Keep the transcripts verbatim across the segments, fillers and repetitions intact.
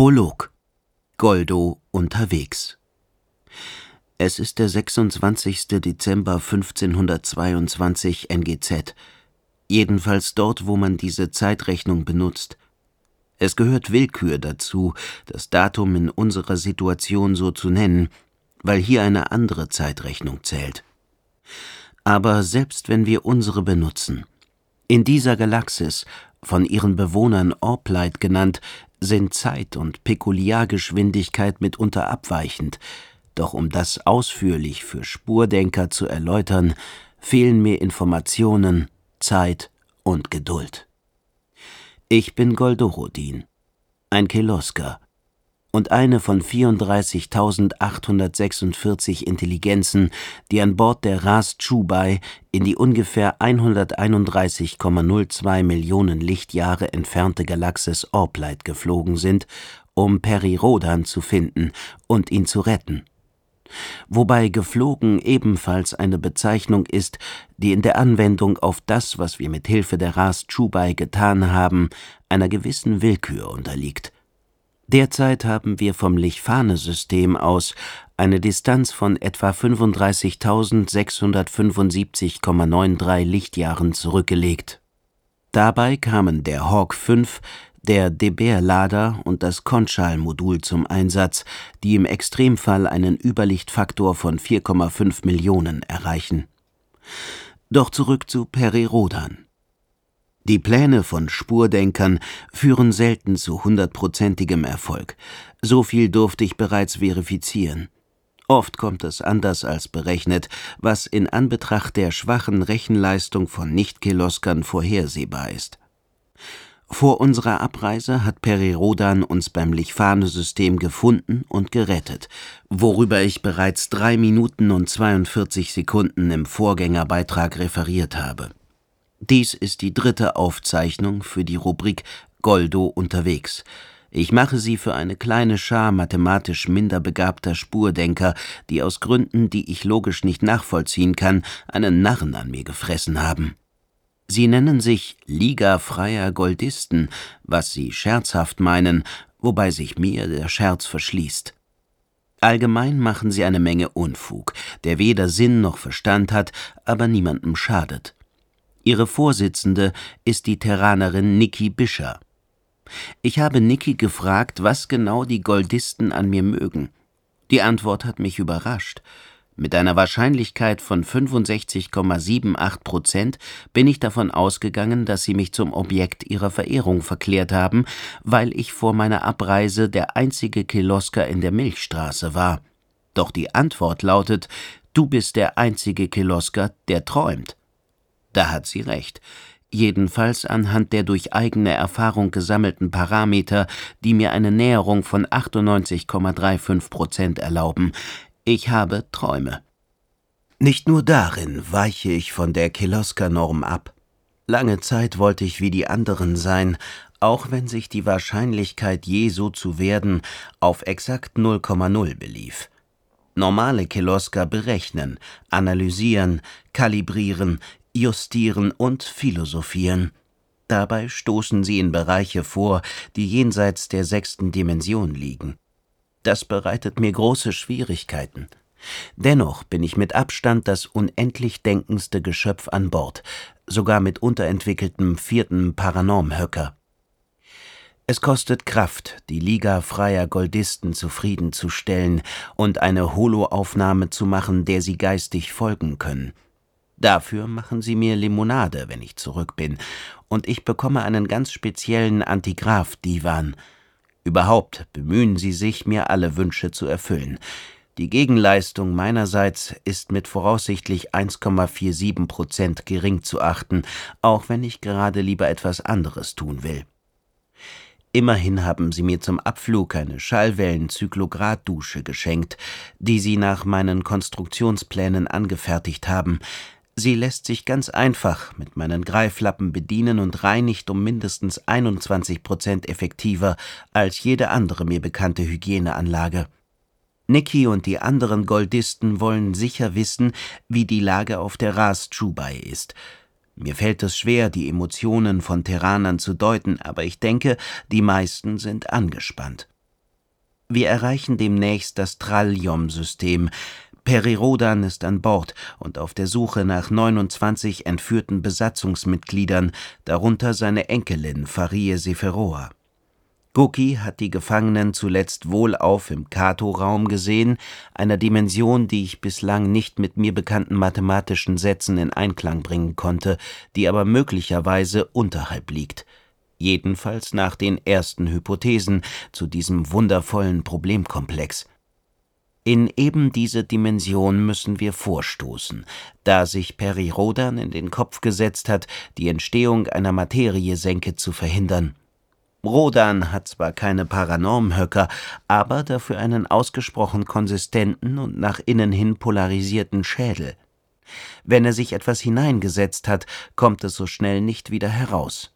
Prolog. Goldo unterwegs. Es ist der sechsundzwanzigste Dezember fünfzehnhundertzweiundzwanzig N G Z, jedenfalls dort, wo man diese Zeitrechnung benutzt. Es gehört Willkür dazu, das Datum in unserer Situation so zu nennen, weil hier eine andere Zeitrechnung zählt. Aber selbst wenn wir unsere benutzen, in dieser Galaxis, von ihren Bewohnern Orplight genannt, sind Zeit und Pekuliargeschwindigkeit mitunter abweichend, doch um das ausführlich für Spurdenker zu erläutern, fehlen mir Informationen, Zeit und Geduld. Ich bin Goldorodin, ein Kelosker, und eine von vierunddreißigtausendachthundertsechsundvierzig Intelligenzen, die an Bord der Ras Chubai in die ungefähr hunderteinunddreißig Komma null zwei Millionen Lichtjahre entfernte Galaxis Orplight geflogen sind, um Peri Rodan zu finden und ihn zu retten. Wobei geflogen ebenfalls eine Bezeichnung ist, die in der Anwendung auf das, was wir mit Hilfe der Ras Chubai getan haben, einer gewissen Willkür unterliegt. Derzeit haben wir vom Lichphane-System aus eine Distanz von etwa fünfunddreißigtausendsechshundertfünfundsiebzig Komma drei neun Lichtjahren zurückgelegt. Dabei kamen der Hawk fünf, der Deber-Lader und das Konchal-Modul zum Einsatz, die im Extremfall einen Überlichtfaktor von vier Komma fünf Millionen erreichen. Doch zurück zu Peri Rodan. Die Pläne von Spurdenkern führen selten zu hundertprozentigem Erfolg. So viel durfte ich bereits verifizieren. Oft kommt es anders als berechnet, was in Anbetracht der schwachen Rechenleistung von Nicht-Keloskern vorhersehbar ist. Vor unserer Abreise hat Peri Rodan uns beim Lichphane-System gefunden und gerettet, worüber ich bereits drei Minuten und zweiundvierzig Sekunden im Vorgängerbeitrag referiert habe. Dies ist die dritte Aufzeichnung für die Rubrik Goldo unterwegs. Ich mache sie für eine kleine Schar mathematisch minder begabter Spurdenker, die aus Gründen, die ich logisch nicht nachvollziehen kann, einen Narren an mir gefressen haben. Sie nennen sich Liga freier Goldisten, was sie scherzhaft meinen, wobei sich mir der Scherz verschließt. Allgemein machen sie eine Menge Unfug, der weder Sinn noch Verstand hat, aber niemandem schadet. Ihre Vorsitzende ist die Terranerin Nikki Bischer. Ich habe Nikki gefragt, was genau die Goldisten an mir mögen. Die Antwort hat mich überrascht. Mit einer Wahrscheinlichkeit von fünfundsechzig Komma achtundsiebzig Prozent bin ich davon ausgegangen, dass sie mich zum Objekt ihrer Verehrung verklärt haben, weil ich vor meiner Abreise der einzige Kelosker in der Milchstraße war. Doch die Antwort lautet: Du bist der einzige Kelosker, der träumt. Da hat sie recht, jedenfalls anhand der durch eigene Erfahrung gesammelten Parameter, die mir eine Näherung von achtundneunzig Komma fünfunddreißig Prozent erlauben. Ich habe Träume. Nicht nur darin weiche ich von der Kelosker-Norm ab. Lange Zeit wollte ich wie die anderen sein, auch wenn sich die Wahrscheinlichkeit, je so zu werden, auf exakt null Komma null belief. Normale Kelosker berechnen, analysieren, kalibrieren, justieren und philosophieren. Dabei stoßen sie in Bereiche vor, die jenseits der sechsten Dimension liegen. Das bereitet mir große Schwierigkeiten. Dennoch bin ich mit Abstand das unendlich denkendste Geschöpf an Bord, sogar mit unterentwickeltem vierten Paranormhöcker. Es kostet Kraft, die Liga freier Goldisten zufriedenzustellen und eine Holo-Aufnahme zu machen, der sie geistig folgen können. Dafür machen sie mir Limonade, wenn ich zurück bin, und ich bekomme einen ganz speziellen Antigraph-Divan. Überhaupt bemühen sie sich, mir alle Wünsche zu erfüllen. Die Gegenleistung meinerseits ist mit voraussichtlich eins Komma siebenundvierzig Prozent gering zu achten, auch wenn ich gerade lieber etwas anderes tun will. Immerhin haben sie mir zum Abflug eine Schallwellen-Zyklograd-Dusche geschenkt, die sie nach meinen Konstruktionsplänen angefertigt haben. Sie lässt sich ganz einfach mit meinen Greiflappen bedienen und reinigt um mindestens einundzwanzig Prozent effektiver als jede andere mir bekannte Hygieneanlage. Nikki und die anderen Goldisten wollen sicher wissen, wie die Lage auf der Ras Chubai ist. Mir fällt es schwer, die Emotionen von Terranern zu deuten, aber ich denke, die meisten sind angespannt. Wir erreichen demnächst das Trallium-System. Peri Rodan ist an Bord und auf der Suche nach neunundzwanzig entführten Besatzungsmitgliedern, darunter seine Enkelin Farie Seferoa. Guki hat die Gefangenen zuletzt wohlauf im Kato-Raum gesehen, einer Dimension, die ich bislang nicht mit mir bekannten mathematischen Sätzen in Einklang bringen konnte, die aber möglicherweise unterhalb liegt. Jedenfalls nach den ersten Hypothesen zu diesem wundervollen Problemkomplex. In eben diese Dimension müssen wir vorstoßen, da sich Peri Rodan in den Kopf gesetzt hat, die Entstehung einer Materiesenke zu verhindern. Rodan hat zwar keine Paranormhöcker, aber dafür einen ausgesprochen konsistenten und nach innen hin polarisierten Schädel. Wenn er sich etwas hineingesetzt hat, kommt es so schnell nicht wieder heraus.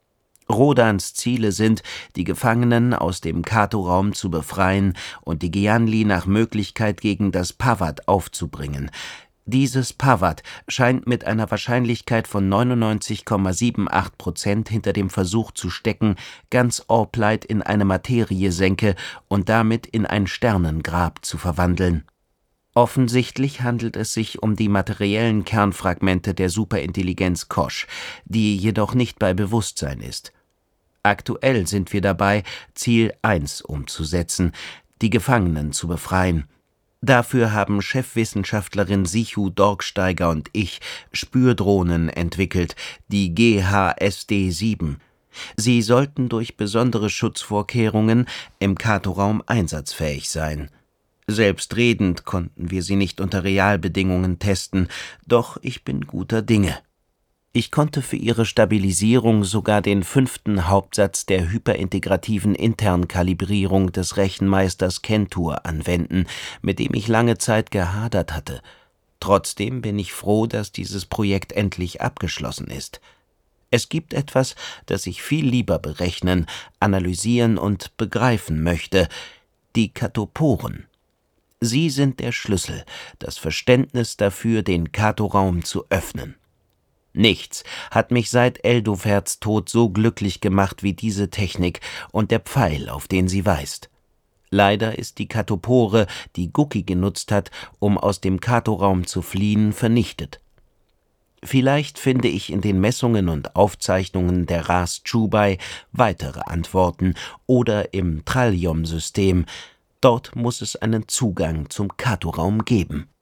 Rodans Ziele sind, die Gefangenen aus dem Kato-Raum zu befreien und die Gianli nach Möglichkeit gegen das Pavad aufzubringen. Dieses Pavad scheint mit einer Wahrscheinlichkeit von neunundneunzig Komma achtundsiebzig Prozent hinter dem Versuch zu stecken, ganz Orpleit in eine Materiesenke und damit in ein Sternengrab zu verwandeln. Offensichtlich handelt es sich um die materiellen Kernfragmente der Superintelligenz Kosch, die jedoch nicht bei Bewusstsein ist. Aktuell sind wir dabei, Ziel eins umzusetzen, die Gefangenen zu befreien. Dafür haben Chefwissenschaftlerin Sichu Dorksteiger und ich Spürdrohnen entwickelt, die G H S D sieben. Sie sollten durch besondere Schutzvorkehrungen im Kato-Raum einsatzfähig sein. Selbstredend konnten wir sie nicht unter Realbedingungen testen, doch ich bin guter Dinge. Ich konnte für ihre Stabilisierung sogar den fünften Hauptsatz der hyperintegrativen Internkalibrierung des Rechenmeisters Kentur anwenden, mit dem ich lange Zeit gehadert hatte. Trotzdem bin ich froh, dass dieses Projekt endlich abgeschlossen ist. Es gibt etwas, das ich viel lieber berechnen, analysieren und begreifen möchte: die Katoporen. Sie sind der Schlüssel, das Verständnis dafür, den Kato-Raum zu öffnen. Nichts hat mich seit Eldoverts Tod so glücklich gemacht wie diese Technik und der Pfeil, auf den sie weist. Leider ist die Katopore, die Guki genutzt hat, um aus dem Kato-Raum zu fliehen, vernichtet. Vielleicht finde ich in den Messungen und Aufzeichnungen der Ras Chubai weitere Antworten oder im Trallium-System. Dort muss es einen Zugang zum Kato-Raum geben.